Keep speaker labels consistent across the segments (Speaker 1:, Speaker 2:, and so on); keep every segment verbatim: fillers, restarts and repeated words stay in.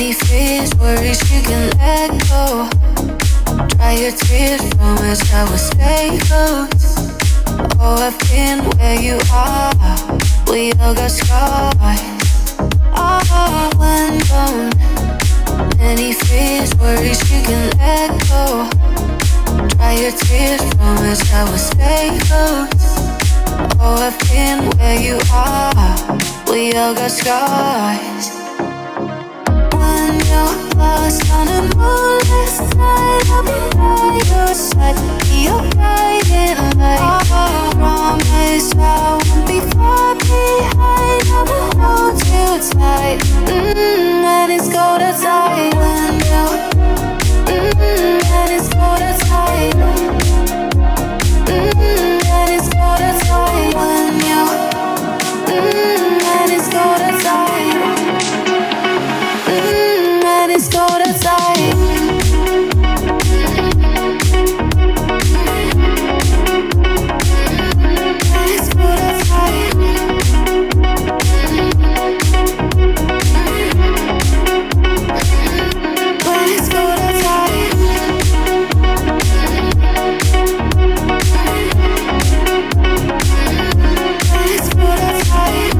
Speaker 1: Many fears, worries you can let go. Dry your tears, promise I will stay close. Oh, I've been where you are. We all got scars. Oh, when gone. Many fears, worries you can let go. Dry your tears, promise I will stay close. Oh, I've been where you are. We all got scars. When you're lost on a moonless night, I'll be by your side. Be your guiding light. I promise I won't be far behind. I will hold you tight. Mmm, and it's cold outside. When you're, mmm, and it's cold outside. Mmm, and it's cold outside. When you're, mmm, and it's cold outside. Mmm, and it's cold outside. And it's cold outside. When it's cold outside. When it's cold outside.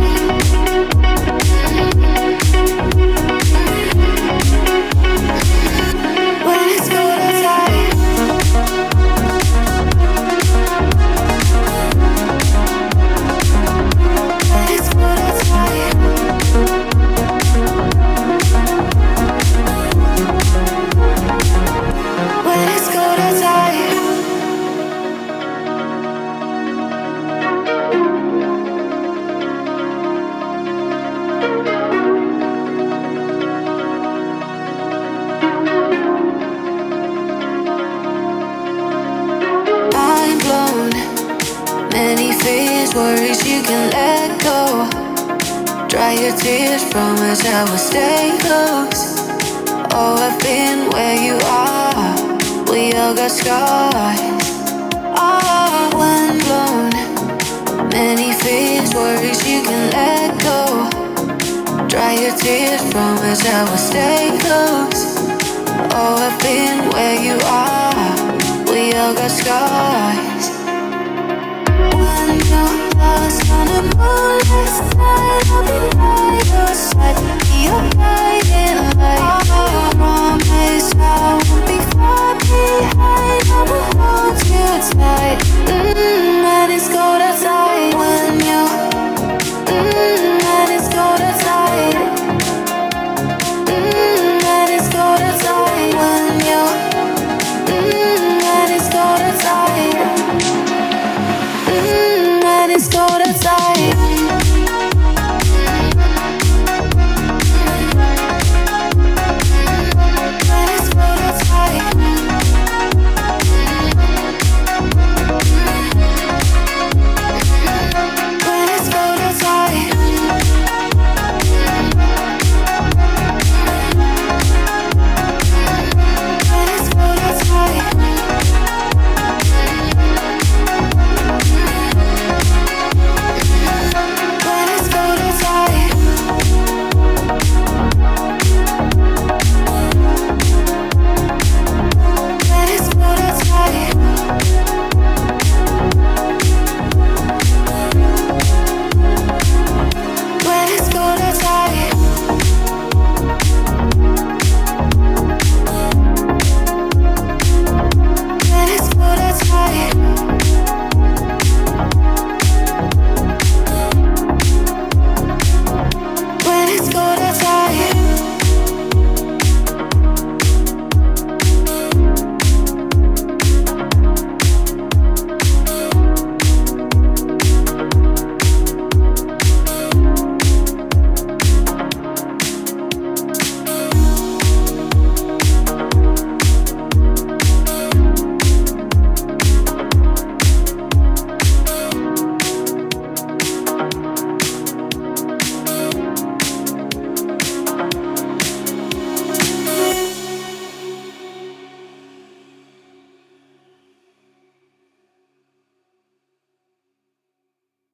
Speaker 1: When it's cold outside. When it's cold outside. When it's cold outside. Mind blown. Many fears, worries you can let go. Dry your tears, promise I will stay close. Oh, I've been where you are. We all got scars. Oh, when blown. Many fears, worries you can let go. Dry your tears, promise I will stay close. Oh, I've been where you are. We all got scars. When you're lost on a moonless night, I'll be by your side. Be your guiding light. I promise I won't be far behind. I will hold you tight. Mmm, and it's cold outside. When you're, mmm, and it's cold outside. Mmm, and it's cold outside. When you're, mmm, and it's cold outside. Mmm, and it's cold outside.